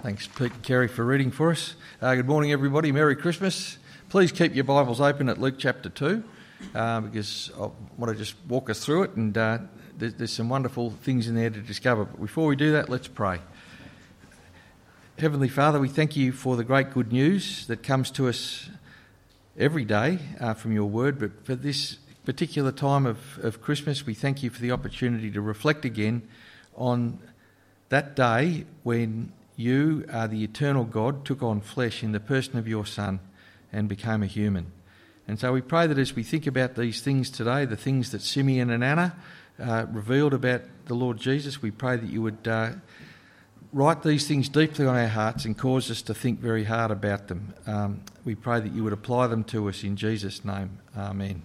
Thanks, Pete and Kerry, for reading for us. Good morning, everybody. Merry Christmas. Please keep your Bibles open at Luke chapter 2 because I want to just walk us through it, and there's some wonderful things in there to discover. But before we do that, let's pray. Heavenly Father, we thank you for the great good news that comes to us every day from your word, but for this particular time of Christmas, we thank you for the opportunity to reflect again on that day when you, the eternal God, took on flesh in the person of your Son and became a human. And so we pray that as we think about these things today, the things that Simeon and Anna revealed about the Lord Jesus, we pray that you would write these things deeply on our hearts and cause us to think very hard about them. We pray that you would apply them to us in Jesus' name. Amen.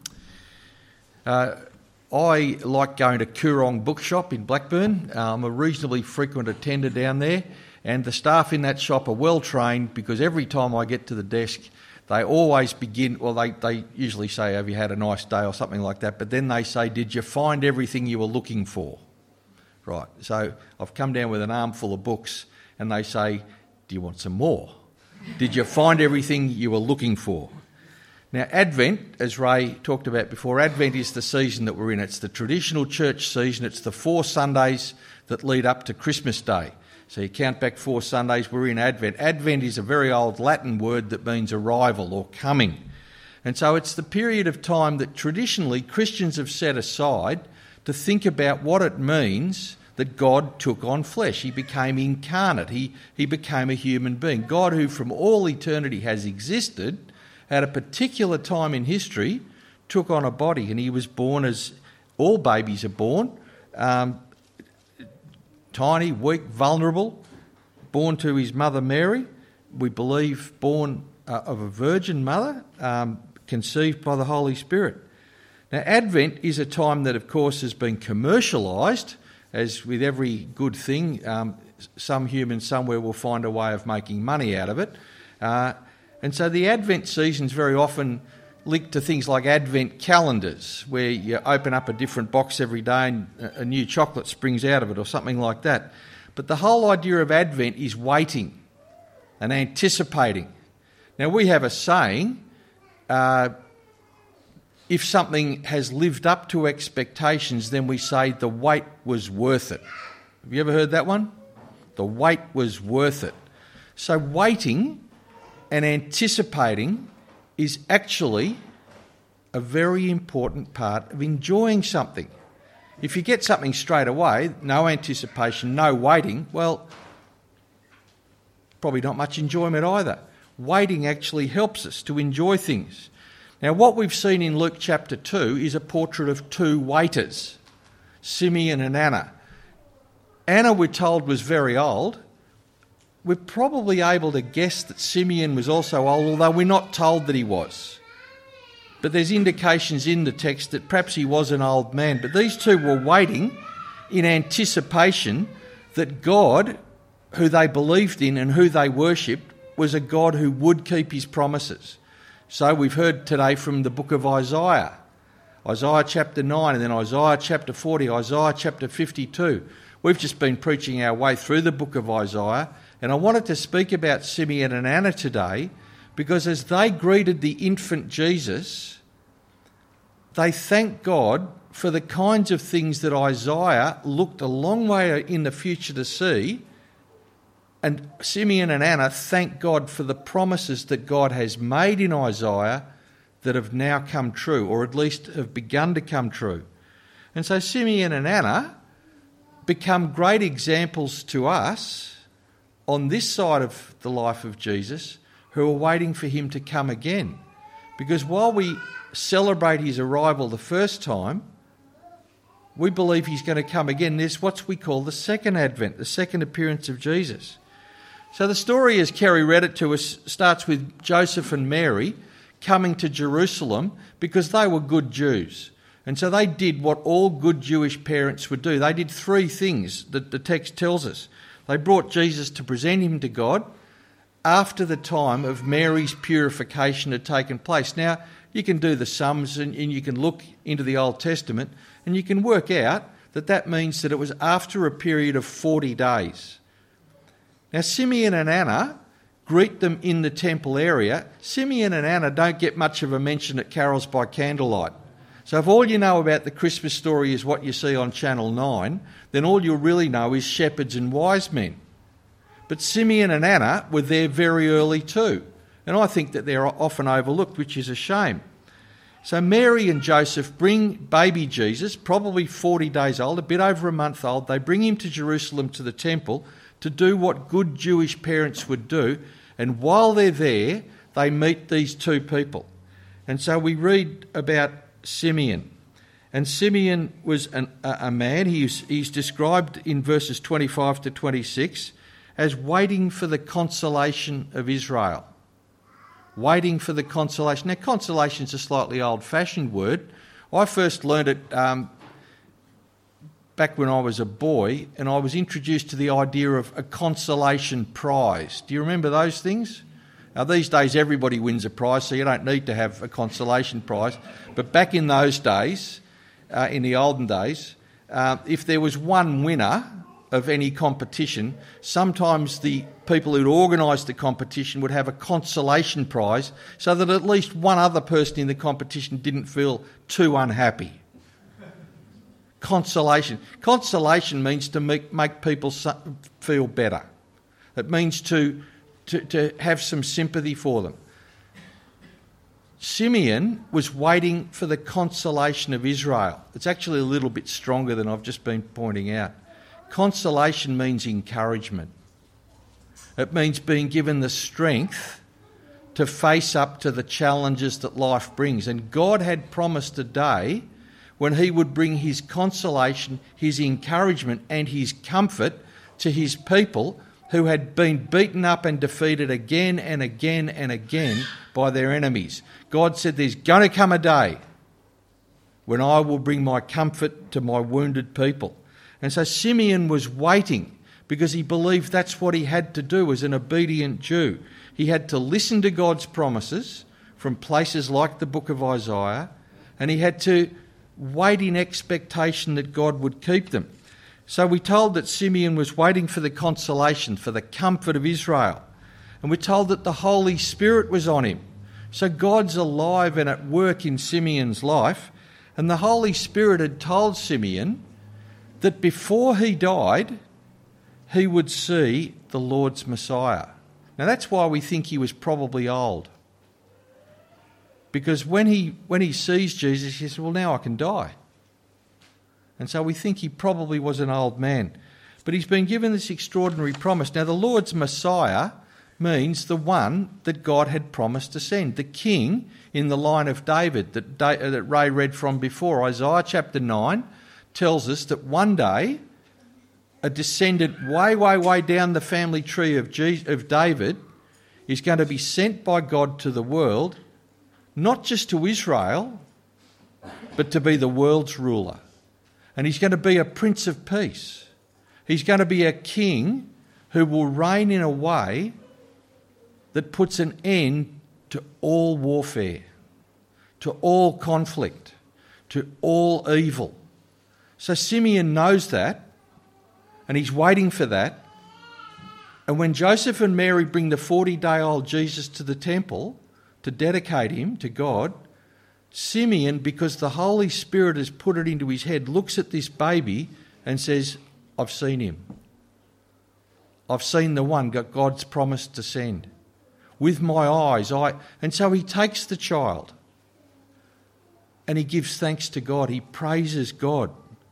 I like going to Koorong Bookshop in Blackburn. I'm a reasonably frequent attender down there, and the staff in that shop are well trained because every time I get to the desk, they always begin, well, they usually say, have you had a nice day or something like that, but then they say, did you find everything you were looking for? Right, so I've come down with an armful of books, and they say, do you want some more? Did you find everything you were looking for? Now, Advent, as Ray talked about before, Advent is the season that we're in. It's the traditional church season. It's the 4 Sundays that lead up to Christmas Day. So you count back 4 Sundays, we're in Advent. Advent is a very old Latin word that means arrival or coming. And so it's the period of time that traditionally Christians have set aside to think about what it means that God took on flesh. He became incarnate. He became a human being. God, who from all eternity has existed, at a particular time in history, took on a body, and he was born as all babies are born, tiny, weak, vulnerable, born to his mother Mary, we believe born of a virgin mother, conceived by the Holy Spirit. Now, Advent is a time that, of course, has been commercialised, as with every good thing, some human somewhere will find a way of making money out of it. And so the Advent season's very often linked to things like Advent calendars, where you open up a different box every day and a new chocolate springs out of it or something like that. But the whole idea of Advent is waiting and anticipating. Now, we have a saying, if something has lived up to expectations, then we say the wait was worth it. Have you ever heard that one? The wait was worth it. So waiting and anticipating is actually a very important part of enjoying something. If you get something straight away, no anticipation, no waiting, well, probably not much enjoyment either. Waiting actually helps us to enjoy things. Now, what we've seen in Luke chapter 2 is a portrait of 2 waiters, Simeon and Anna. Anna, we're told, was very old. We're probably able to guess that Simeon was also old, although we're not told that he was. But there's indications in the text that perhaps he was an old man. But these 2 were waiting in anticipation that God, who they believed in and who they worshipped, was a God who would keep his promises. So we've heard today from the book of Isaiah, Isaiah chapter 9, and then Isaiah chapter 40, Isaiah chapter 52. We've just been preaching our way through the book of Isaiah, and I wanted to speak about Simeon and Anna today because as they greeted the infant Jesus, they thanked God for the kinds of things that Isaiah looked a long way in the future to see, and Simeon and Anna thank God for the promises that God has made in Isaiah that have now come true, or at least have begun to come true. And so Simeon and Anna become great examples to us on this side of the life of Jesus, who are waiting for him to come again. Because while we celebrate his arrival the first time, we believe he's going to come again. There's what we call the second advent, the second appearance of Jesus. So the story, as Kerry read it to us, starts with Joseph and Mary coming to Jerusalem because they were good Jews. And so they did what all good Jewish parents would do. They did 3 things that the text tells us. They brought Jesus to present him to God after the time of Mary's purification had taken place. Now, you can do the sums and you can look into the Old Testament and you can work out that means that it was after a period of 40 days. Now, Simeon and Anna greet them in the temple area. Simeon and Anna don't get much of a mention at Carols by Candlelight. So if all you know about the Christmas story is what you see on Channel 9, then all you'll really know is shepherds and wise men. But Simeon and Anna were there very early too. And I think that they're often overlooked, which is a shame. So Mary and Joseph bring baby Jesus, probably 40 days old, a bit over a month old. They bring him to Jerusalem to the temple to do what good Jewish parents would do. And while they're there, they meet these two people. And so we read about Simeon. And Simeon was a man. He's described in verses 25 to 26 as waiting for the consolation of Israel. Waiting for the consolation. Now, consolation is a slightly old-fashioned word. I first learned it back when I was a boy, and I was introduced to the idea of a consolation prize. Do you remember those things? Now, these days everybody wins a prize, so you don't need to have a consolation prize. But back in those days, in the olden days, if there was one winner of any competition, sometimes the people who'd organised the competition would have a consolation prize so that at least one other person in the competition didn't feel too unhappy. Consolation. Consolation means to make people feel better. It means to have some sympathy for them. Simeon was waiting for the consolation of Israel. It's actually a little bit stronger than I've just been pointing out. Consolation means encouragement. It means being given the strength to face up to the challenges that life brings. And God had promised a day when he would bring his consolation, his encouragement and his comfort to his people who had been beaten up and defeated again and again and again by their enemies. God said there's going to come a day when I will bring my comfort to my wounded people. And so Simeon was waiting because he believed that's what he had to do as an obedient Jew. He had to listen to God's promises from places like the book of Isaiah, and he had to wait in expectation that God would keep them. So we're told that Simeon was waiting for the consolation, for the comfort of Israel. And we're told that the Holy Spirit was on him. So God's alive and at work in Simeon's life. And the Holy Spirit had told Simeon that before he died, he would see the Lord's Messiah. Now that's why we think he was probably old. Because when he sees Jesus, he says, well, now I can die. And so we think he probably was an old man. But he's been given this extraordinary promise. Now, the Lord's Messiah means the one that God had promised to send, the king in the line of David that Ray read from before. Isaiah chapter 9 tells us that one day a descendant way down the family tree of David is going to be sent by God to the world, not just to Israel, but to be the world's ruler. And he's going to be a Prince of Peace. He's going to be a king who will reign in a way that puts an end to all warfare, to all conflict, to all evil. So Simeon knows that, and he's waiting for that. And when Joseph and Mary bring the 40-day-old Jesus to the temple to dedicate him to God, Simeon, because the Holy Spirit has put it into his head, looks at this baby and says, I've seen him. I've seen the one God's promised to send. With my eyes, And so he takes the child and he gives thanks to God. He praises God.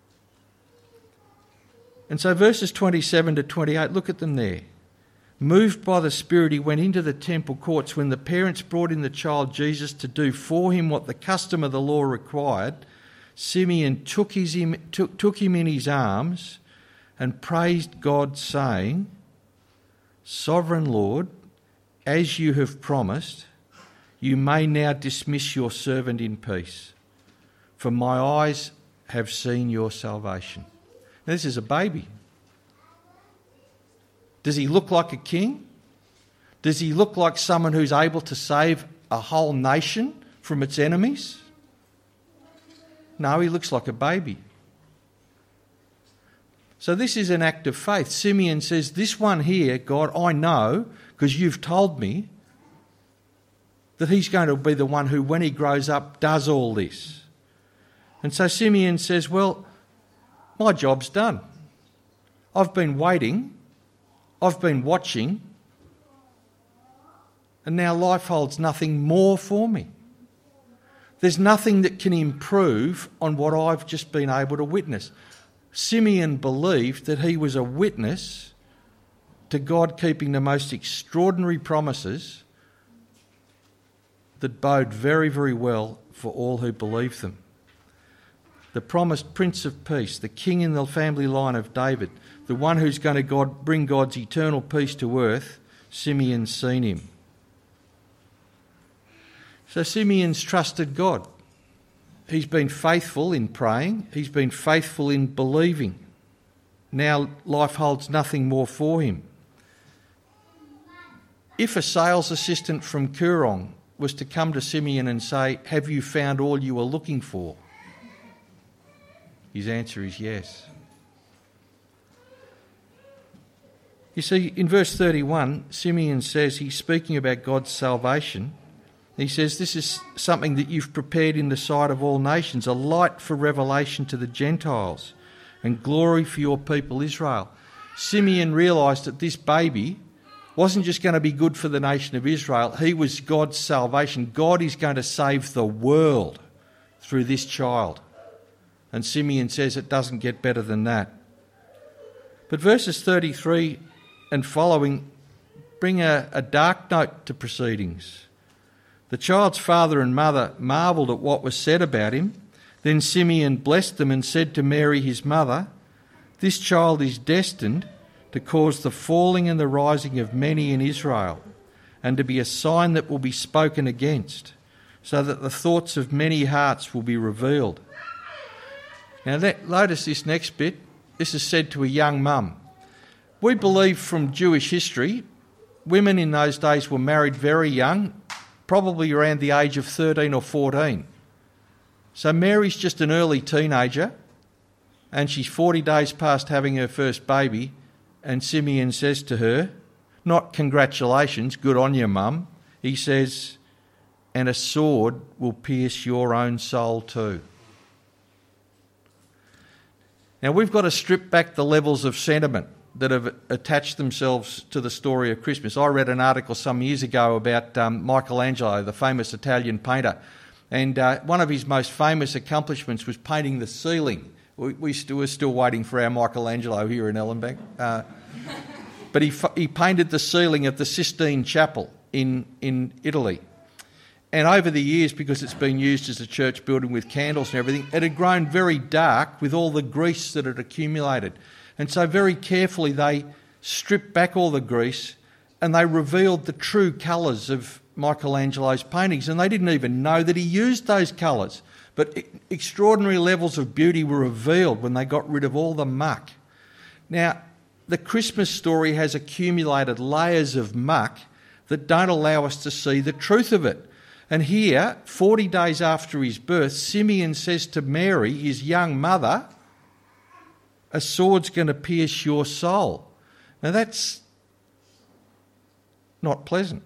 And so verses 27 to 28, look at them there. Moved by the Spirit, he went into the temple courts. When the parents brought in the child Jesus to do for him what the custom of the law required, Simeon took him in his arms and praised God, saying, Sovereign Lord, as you have promised, you may now dismiss your servant in peace, for my eyes have seen your salvation. Now, this is a baby. Does he look like a king? Does he look like someone who's able to save a whole nation from its enemies? No, he looks like a baby. So this is an act of faith. Simeon says, this one here, God, I know, because you've told me, that he's going to be the one who, when he grows up, does all this. And so Simeon says, well, my job's done. I've been waiting, I've been watching, and now life holds nothing more for me. There's nothing that can improve on what I've just been able to witness. Simeon believed that he was a witness to God keeping the most extraordinary promises that bode very, very well for all who believe them. The promised Prince of Peace, the King in the family line of David, the one who's going to bring God's eternal peace to earth, Simeon's seen him. So Simeon's trusted God. He's been faithful in praying. He's been faithful in believing. Now life holds nothing more for him. If a sales assistant from Koorong was to come to Simeon and say, have you found all you were looking for? His answer is yes. You see, in verse 31, Simeon says, he's speaking about God's salvation. He says, this is something that you've prepared in the sight of all nations, a light for revelation to the Gentiles and glory for your people Israel. Simeon realised that this baby wasn't just going to be good for the nation of Israel. He was God's salvation. God is going to save the world through this child. And Simeon says it doesn't get better than that. But verses 33 and following bring a dark note to proceedings. The child's father and mother marvelled at what was said about him. Then Simeon blessed them and said to Mary his mother, this child is destined to cause the falling and the rising of many in Israel, and to be a sign that will be spoken against, so that the thoughts of many hearts will be revealed. Now notice this next bit. This is said to a young mum. We believe from Jewish history, women in those days were married very young, probably around the age of 13 or 14. So Mary's just an early teenager, and she's 40 days past having her first baby, and Simeon says to her, not congratulations, good on you, mum. He says, and a sword will pierce your own soul too. Now we've got to strip back the levels of sentiment that have attached themselves to the story of Christmas. I read an article some years ago about Michelangelo, the famous Italian painter, and one of his most famous accomplishments was painting the ceiling. We're still waiting for our Michelangelo here in Ellenbank. But he painted the ceiling of the Sistine Chapel in Italy. And over the years, because it's been used as a church building with candles and everything, it had grown very dark with all the grease that had accumulated. And so very carefully they stripped back all the grease and they revealed the true colours of Michelangelo's paintings. And they didn't even know that he used those colours. But extraordinary levels of beauty were revealed when they got rid of all the muck. Now, the Christmas story has accumulated layers of muck that don't allow us to see the truth of it. And here, 40 days after his birth, Simeon says to Mary, his young mother, a sword's going to pierce your soul. Now that's not pleasant.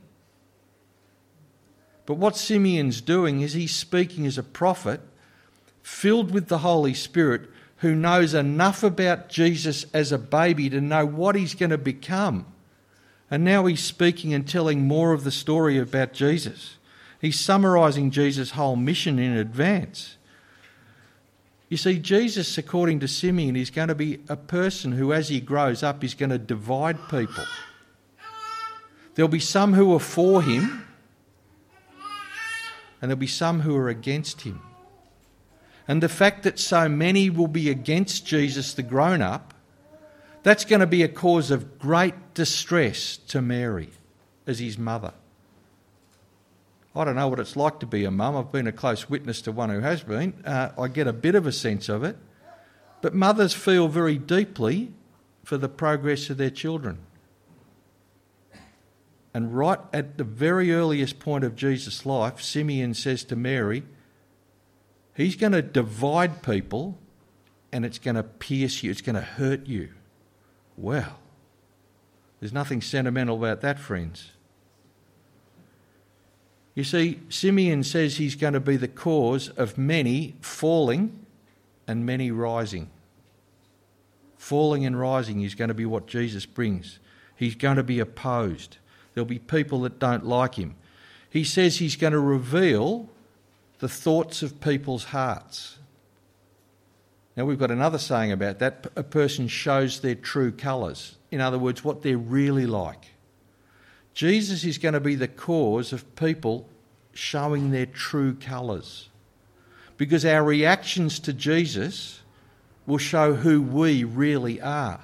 But what Simeon's doing is he's speaking as a prophet filled with the Holy Spirit who knows enough about Jesus as a baby to know what he's going to become. And now he's speaking and telling more of the story about Jesus. He's summarising Jesus' whole mission in advance. You see, Jesus, according to Simeon, is going to be a person who, as he grows up, is going to divide people. There'll be some who are for him, and there'll be some who are against him. And the fact that so many will be against Jesus, the grown-up, that's going to be a cause of great distress to Mary as his mother. I don't know what it's like to be a mum. I've been a close witness to one who has been. I get a bit of a sense of it. But mothers feel very deeply for the progress of their children. And right at the very earliest point of Jesus' life, Simeon says to Mary, he's going to divide people and it's going to pierce you, it's going to hurt you. Well, there's nothing sentimental about that, friends. You see, Simeon says he's going to be the cause of many falling and many rising. Falling and rising is going to be what Jesus brings. He's going to be opposed. There'll be people that don't like him. He says he's going to reveal the thoughts of people's hearts. Now, we've got another saying about that. A person shows their true colours. In other words, what they're really like. Jesus is going to be the cause of people showing their true colours. Because our reactions to Jesus will show who we really are.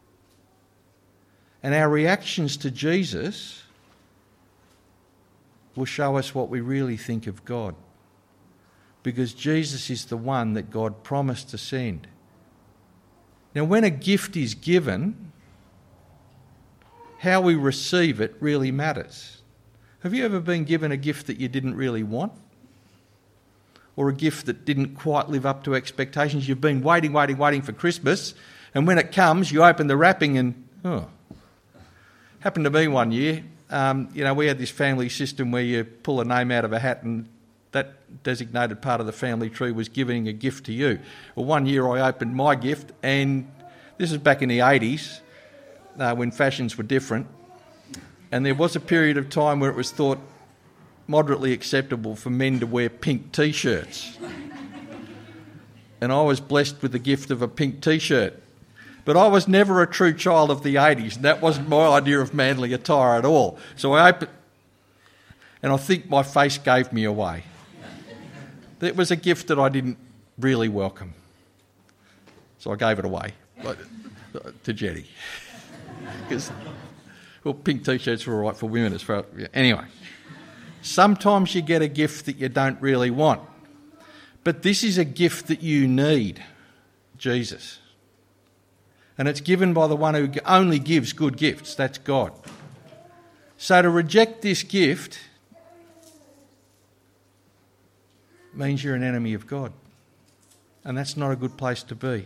And our reactions to Jesus will show us what we really think of God. Because Jesus is the one that God promised to send. Now, when a gift is given, how we receive it really matters. Have you ever been given a gift that you didn't really want? Or a gift that didn't quite live up to expectations? You've been waiting for Christmas, and when it comes, you open the wrapping and, Happened to me one year. We had this family system where you pull a name out of a hat and that designated part of the family tree was giving a gift to you. Well, one year I opened my gift, and this is back in the 80s when fashions were different, and there was a period of time where it was thought moderately acceptable for men to wear pink T-shirts. And I was blessed with the gift of a pink T-shirt. But I was never a true child of the 80s, and that wasn't my idea of manly attire at all. So I opened, and I think my face gave me away. It was a gift that I didn't really welcome. So I gave it away to Jetty. Because, pink T-shirts were all right for women as far. Anyway, sometimes you get a gift that you don't really want. But this is a gift that you need, Jesus. And it's given by the one who only gives good gifts, that's God. So to reject this gift means you're an enemy of God. And that's not a good place to be.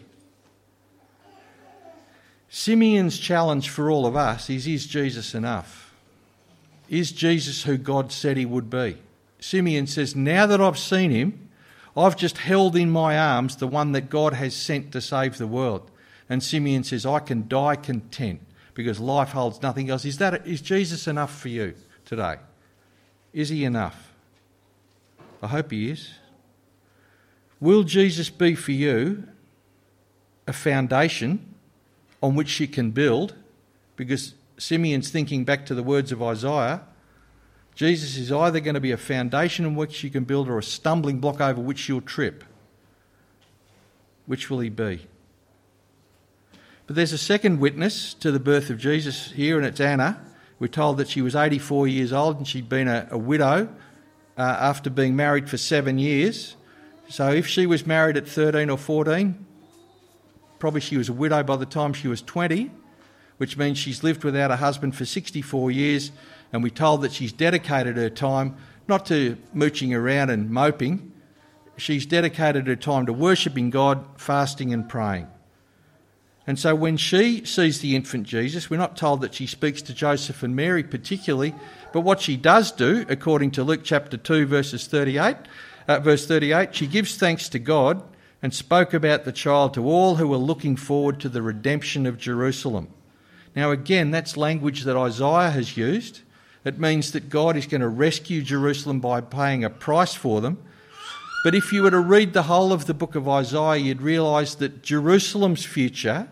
Simeon's challenge for all of us is Jesus enough? Is Jesus who God said he would be? Simeon says, now that I've seen him, I've just held in my arms the one that God has sent to save the world. And Simeon says, I can die content because life holds nothing else. Is Jesus enough for you today? Is he enough? I hope he is. Will Jesus be for you a foundation on which you can build? Because Simeon's thinking back to the words of Isaiah. Jesus is either going to be a foundation on which you can build or a stumbling block over which you'll trip. Which will he be? But there's a second witness to the birth of Jesus here, and it's Anna. We're told that she was 84 years old and she'd been a widow after being married for 7 years. So if she was married at 13 or 14, probably she was a widow by the time she was 20, which means she's lived without a husband for 64 years, and we're told that she's dedicated her time not to mooching around and moping. She's dedicated her time to worshipping God, fasting and praying. And so when she sees the infant Jesus, we're not told that she speaks to Joseph and Mary particularly, but what she does do, according to Luke chapter 2, verse 38, she gives thanks to God and spoke about the child to all who were looking forward to the redemption of Jerusalem. Now again, that's language that Isaiah has used. It means that God is going to rescue Jerusalem by paying a price for them. But if you were to read the whole of the book of Isaiah, you'd realise that Jerusalem's future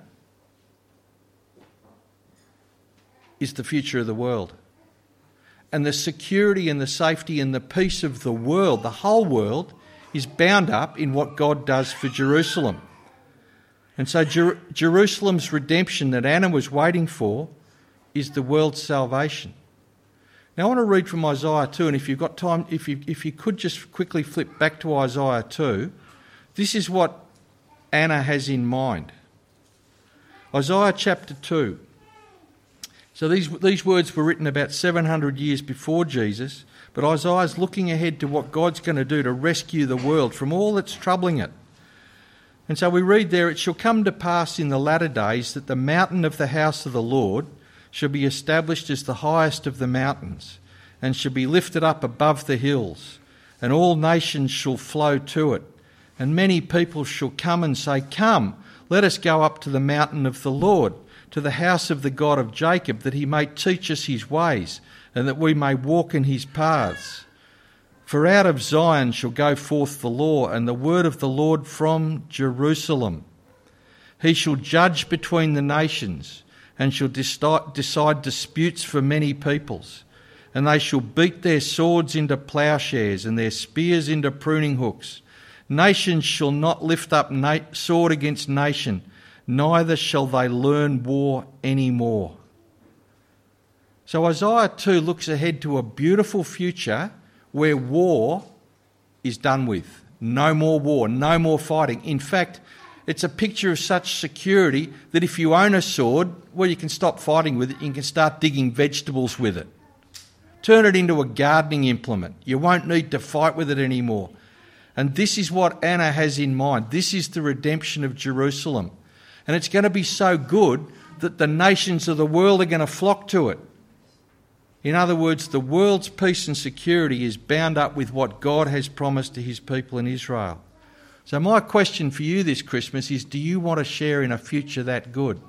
is the future of the world. And the security and the safety and the peace of the world, the whole world, is bound up in what God does for Jerusalem. And so Jerusalem's redemption that Anna was waiting for is the world's salvation. Now I want to read from Isaiah 2, and if you've got time, if you could just quickly flip back to Isaiah 2, this is what Anna has in mind. Isaiah chapter 2. So these words were written about 700 years before Jesus, but Isaiah's looking ahead to what God's going to do to rescue the world from all that's troubling it. And so we read there, "It shall come to pass in the latter days that the mountain of the house of the Lord shall be established as the highest of the mountains, and shall be lifted up above the hills, and all nations shall flow to it. And many people shall come and say, Come, let us go up to the mountain of the Lord, to the house of the God of Jacob, that he may teach us his ways, and that we may walk in his paths. For out of Zion shall go forth the law, and the word of the Lord from Jerusalem. He shall judge between the nations, and shall decide disputes for many peoples. And they shall beat their swords into plowshares, and their spears into pruning hooks. Nation shall not lift up sword against nation, neither shall they learn war any more." So Isaiah 2 looks ahead to a beautiful future where war is done with. No more war, no more fighting. In fact, it's a picture of such security that if you own a sword, well, you can stop fighting with it. You can start digging vegetables with it. Turn it into a gardening implement. You won't need to fight with it anymore. And this is what Anna has in mind. This is the redemption of Jerusalem. And it's going to be so good that the nations of the world are going to flock to it. In other words, the world's peace and security is bound up with what God has promised to his people in Israel. So my question for you this Christmas is, do you want to share in a future that good?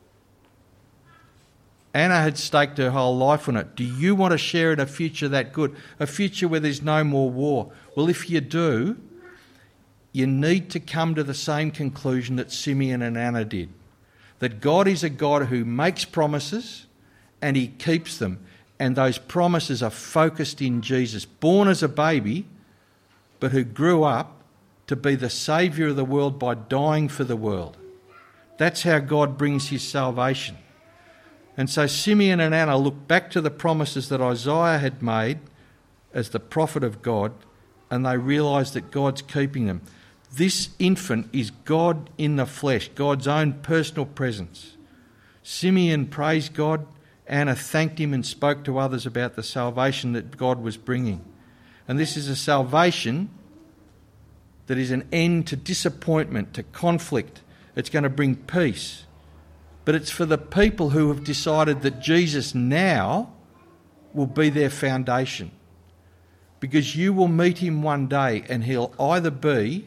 Anna had staked her whole life on it. Do you want to share in a future that good? A future where there's no more war? Well, if you do, you need to come to the same conclusion that Simeon and Anna did. That God is a God who makes promises and he keeps them. And those promises are focused in Jesus, born as a baby, but who grew up to be the saviour of the world by dying for the world. That's how God brings his salvation. And so Simeon and Anna look back to the promises that Isaiah had made as the prophet of God, and they realise that God's keeping them. This infant is God in the flesh, God's own personal presence. Simeon praised God, Anna thanked him and spoke to others about the salvation that God was bringing. And this is a salvation that is an end to disappointment, to conflict. It's going to bring peace. But it's for the people who have decided that Jesus now will be their foundation. Because you will meet him one day and he'll either be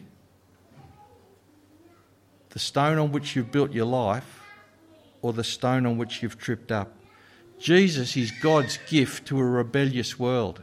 the stone on which you've built your life or the stone on which you've tripped up. Jesus is God's gift to a rebellious world.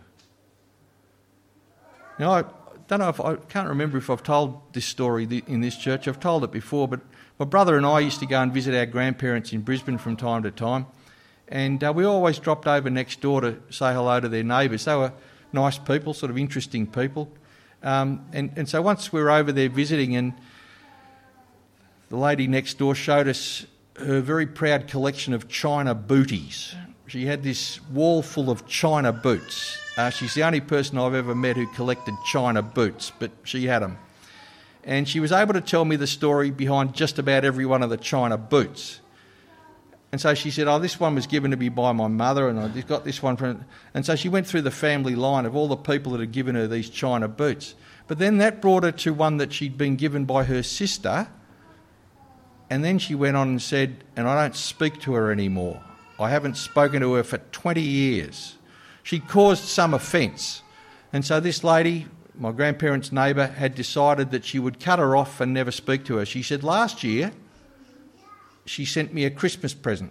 Now, I can't remember if I've told this story in this church. I've told it before, but my brother and I used to go and visit our grandparents in Brisbane from time to time, and we always dropped over next door to say hello to their neighbours. They were nice people, sort of interesting people. And so once we were over there visiting, and the lady next door showed us her very proud collection of China booties. She had this wall full of China boots. She's the only person I've ever met who collected China boots, but she had them. And she was able to tell me the story behind just about every one of the China boots. And so she said, this one was given to me by my mother, and I got this one from... And so she went through the family line of all the people that had given her these China boots. But then that brought her to one that she'd been given by her sister. And then she went on and said, and I don't speak to her anymore. I haven't spoken to her for 20 years. She caused some offence. And so this lady, my grandparents' neighbour, had decided that she would cut her off and never speak to her. She said last year she sent me a Christmas present.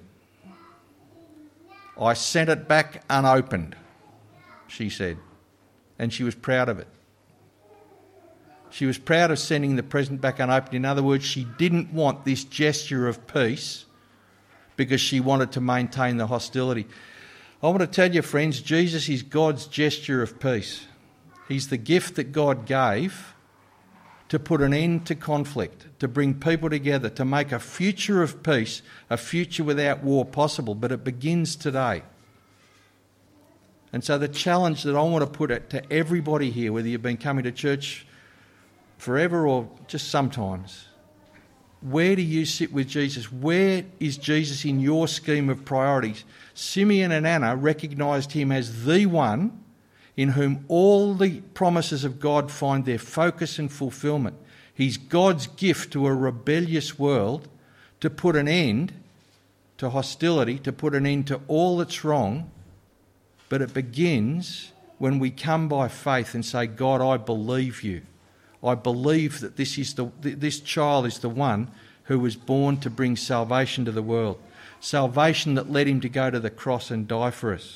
I sent it back unopened, she said. And she was proud of it. She was proud of sending the present back unopened. In other words, she didn't want this gesture of peace because she wanted to maintain the hostility. I want to tell you, friends, Jesus is God's gesture of peace. He's the gift that God gave to put an end to conflict, to bring people together, to make a future of peace, a future without war possible. But it begins today. And so the challenge that I want to put it to everybody here, whether you've been coming to church forever or just sometimes, where do you sit with Jesus? Where is Jesus in your scheme of priorities? Simeon and Anna recognised him as the one in whom all the promises of God find their focus and fulfilment. He's God's gift to a rebellious world to put an end to hostility, to put an end to all that's wrong. But it begins when we come by faith and say, God, I believe you. I believe that this child is the one who was born to bring salvation to the world. Salvation that led him to go to the cross and die for us.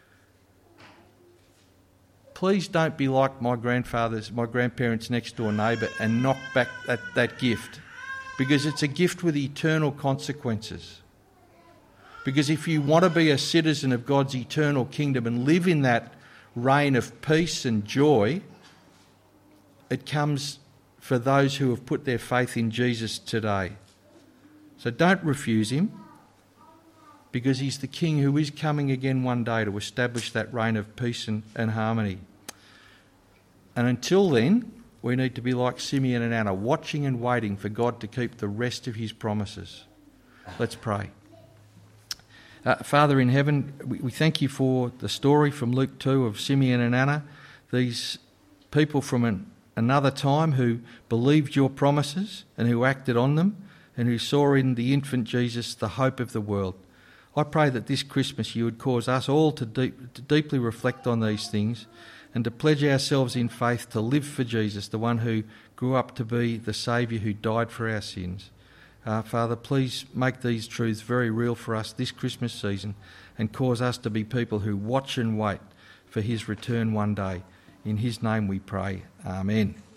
Please don't be like my grandparents' next door neighbour and knock back that gift, because it's a gift with eternal consequences. Because if you want to be a citizen of God's eternal kingdom and live in that reign of peace and joy, it comes for those who have put their faith in Jesus today. So don't refuse him, because he's the King who is coming again one day to establish that reign of peace and harmony. And until then, we need to be like Simeon and Anna, watching and waiting for God to keep the rest of his promises. Let's pray. Father in heaven, we thank you for the story from Luke 2 of Simeon and Anna, these people from another time who believed your promises and who acted on them and who saw in the infant Jesus the hope of the world. I pray that this Christmas you would cause us all to deeply reflect on these things and to pledge ourselves in faith to live for Jesus, the one who grew up to be the Saviour who died for our sins. Father, please make these truths very real for us this Christmas season and cause us to be people who watch and wait for his return one day. In his name we pray. Amen.